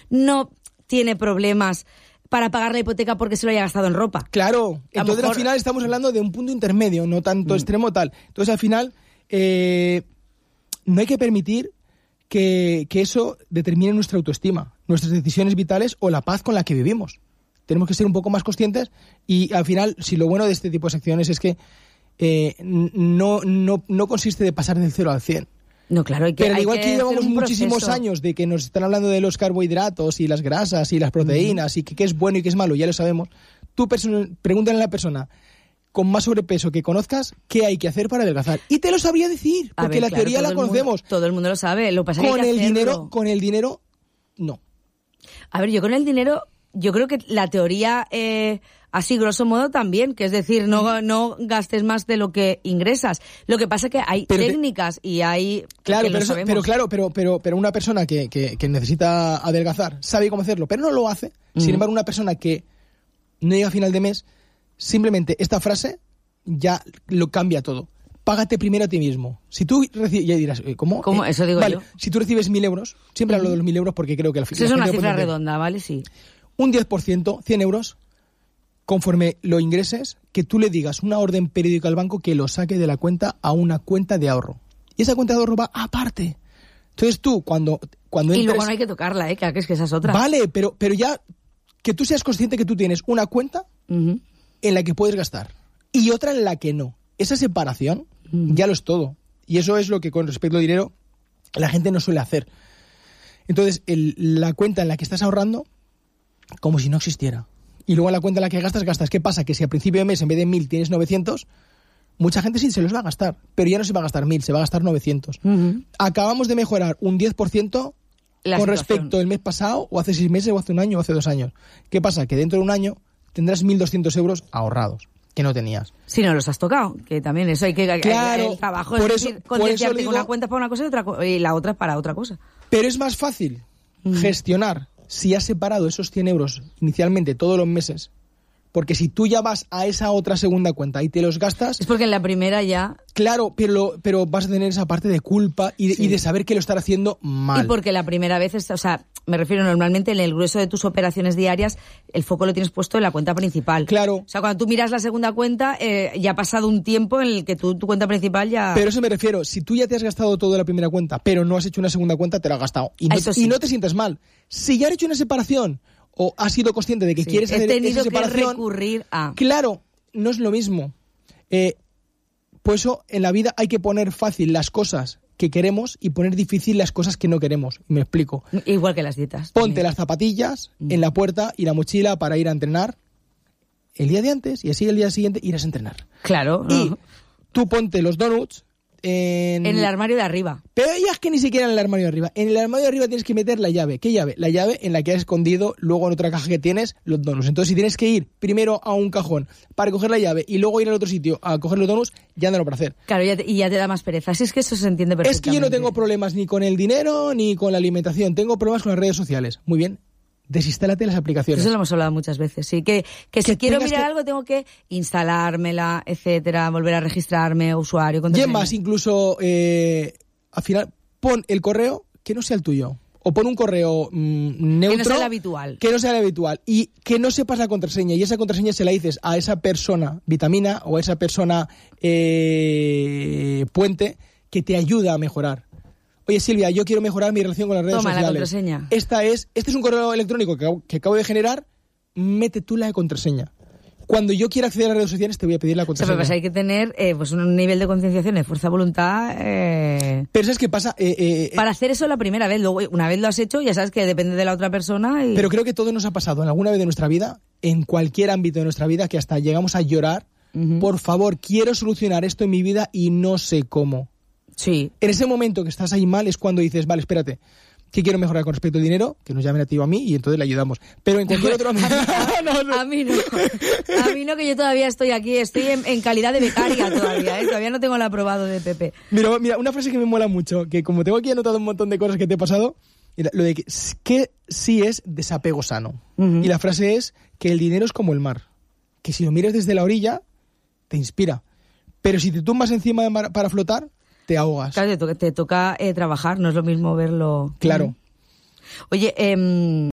no tiene problemas para pagar la hipoteca porque se lo haya gastado en ropa. Claro, entonces al final estamos hablando de un punto intermedio, no tanto extremo tal. Entonces al final no hay que permitir que eso determine nuestra autoestima, nuestras decisiones vitales o la paz con la que vivimos. Tenemos que ser un poco más conscientes y al final, si lo bueno de este tipo de secciones es que no consiste de pasar del 0 al 100. No, claro, pero al igual que llevamos muchísimos años de que nos están hablando de los carbohidratos y las grasas y las proteínas y que qué es bueno y qué es malo, ya lo sabemos. Tú pregúntale a la persona con más sobrepeso que conozcas qué hay que hacer para adelgazar. Y te lo sabría decir, porque la teoría la conocemos. Todo el mundo lo sabe, lo pasa que hay que hacerlo. Con el dinero, no. A ver, yo con el dinero, yo creo que la teoría... así, grosso modo, también, que es decir, no gastes más de lo que ingresas. Lo que pasa es que hay técnicas y hay... Claro, pero una persona que necesita adelgazar sabe cómo hacerlo, pero no lo hace. Sin embargo, una persona que no llega a final de mes, simplemente esta frase ya lo cambia todo. Págate primero a ti mismo. Si tú recibes... Ya dirás, ¿cómo? ¿Cómo? Eso digo yo. Si tú recibes 1.000 euros, siempre hablo de los 1.000 euros porque creo que al final... Es una cifra redonda, ¿vale? Sí. Un 10%, 100 euros... conforme lo ingreses, que tú le digas una orden periódica al banco que lo saque de la cuenta a una cuenta de ahorro. Y esa cuenta de ahorro va aparte. Entonces tú, cuando entres... Y luego no hay que tocarla, que es que esa es otra. Vale, pero ya que tú seas consciente que tú tienes una cuenta en la que puedes gastar y otra en la que no. Esa separación ya lo es todo. Y eso es lo que con respecto al dinero la gente no suele hacer. Entonces, la cuenta en la que estás ahorrando, como si no existiera. Y luego en la cuenta en la que gastas. ¿Qué pasa? Que si a principio de mes en vez de 1.000 tienes 900, mucha gente sí se los va a gastar. Pero ya no se va a gastar 1.000, se va a gastar 900. Acabamos de mejorar un 10% con respecto al mes pasado, o hace 6 meses, o hace un año, o hace 2 años. ¿Qué pasa? Que dentro de un año tendrás 1.200 euros ahorrados, que no tenías. Si no los has tocado, que también eso hay que... Claro, el trabajo por es eso, decir, concienciarte que una cuenta es para una cosa y la otra es para otra cosa. Pero es más fácil gestionar si has separado esos 100 euros inicialmente todos los meses. Porque si tú ya vas a esa otra segunda cuenta y te los gastas... Es porque en la primera ya... Claro, pero vas a tener esa parte de culpa y de saber que lo estás haciendo mal. Y porque la primera vez, me refiero normalmente en el grueso de tus operaciones diarias, el foco lo tienes puesto en la cuenta principal. Claro. O sea, cuando tú miras la segunda cuenta, ya ha pasado un tiempo en el que tu cuenta principal ya... Pero eso me refiero, si tú ya te has gastado todo en la primera cuenta, pero no has hecho una segunda cuenta, te lo has gastado. Y no te sientes mal. Si ya has hecho una separación... o has sido consciente de que quieres hacer esa separación... que recurrir a... Claro, no es lo mismo. Por eso en la vida hay que poner fácil las cosas que queremos y poner difícil las cosas que no queremos. Me explico. Igual que las dietas. Ponte también las zapatillas en la puerta y la mochila para ir a entrenar el día de antes y así el día siguiente irás a entrenar. Claro. Y tú ponte los donuts en el armario de arriba. Pero ya es que ni siquiera en el armario de arriba. En el armario de arriba tienes que meter la llave. ¿Qué llave? La llave en la que has escondido luego en otra caja que tienes los donuts. Entonces si tienes que ir primero a un cajón para coger la llave y luego ir al otro sitio a coger los donuts, ya no lo para hacer. Claro, y ya te da más pereza. Así es que eso se entiende perfectamente. Es que yo no tengo problemas ni con el dinero ni con la alimentación. Tengo problemas con las redes sociales. Muy bien. Desinstálate las aplicaciones. Eso lo hemos hablado muchas veces, sí. Que si quiero mirar algo tengo que instalármela, etcétera, volver a registrarme, usuario, contraseña. Y más, incluso, al final, pon el correo que no sea el tuyo. O pon un correo neutro. Que no sea el habitual. Que no sea el habitual. Y que no sepas la contraseña. Y esa contraseña se la dices a esa persona vitamina o a esa persona puente que te ayuda a mejorar. Oye, Silvia, yo quiero mejorar mi relación con las redes sociales. Toma la contraseña. Este es un correo electrónico que acabo de generar. Mete tú la contraseña. Cuando yo quiera acceder a las redes sociales, te voy a pedir la contraseña. Pues hay que tener pues un nivel de concienciación, de fuerza de voluntad. Pero ¿sabes qué pasa? Para hacer eso la primera vez. Luego, una vez lo has hecho, ya sabes que depende de la otra persona. Pero creo que todo nos ha pasado en alguna vez de nuestra vida, en cualquier ámbito de nuestra vida, que hasta llegamos a llorar. Por favor, quiero solucionar esto en mi vida y no sé cómo. Sí. En ese momento que estás ahí mal es cuando dices, vale, espérate, ¿qué quiero mejorar con respecto al dinero? Que nos llamen a ti o a mí y entonces le ayudamos. Pero en cualquier otro ámbito... A mí no. A mí no, que yo todavía estoy aquí. Estoy en calidad de becaria todavía, Todavía no tengo el aprobado de PP. Mira, una frase que me mola mucho, que como tengo aquí anotado un montón de cosas que te he pasado, lo de que sí es desapego sano. Y la frase es que el dinero es como el mar. Que si lo miras desde la orilla, te inspira. Pero si te tumbas encima del mar para flotar, te ahogas. Claro, te toca trabajar, no es lo mismo verlo. Claro. Oye,